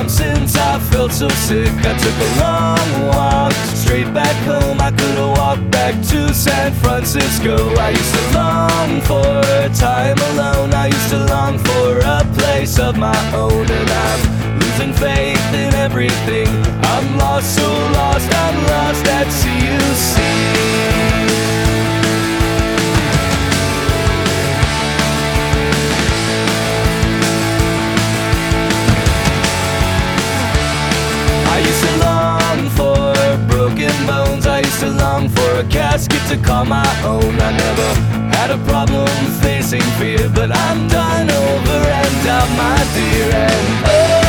time since I felt so sick. I took a long walk straight back home. I could've walked back to San Francisco. I used to long for time alone. I used to long for a place of my own. And I'm losing faith in everything. I'm lost, so lost, I'm lost at sea, you see. I used to long for broken bones. I used to long for a casket to call my own. I never had a problem facing fear, but I'm done over and out, my dear. And oh,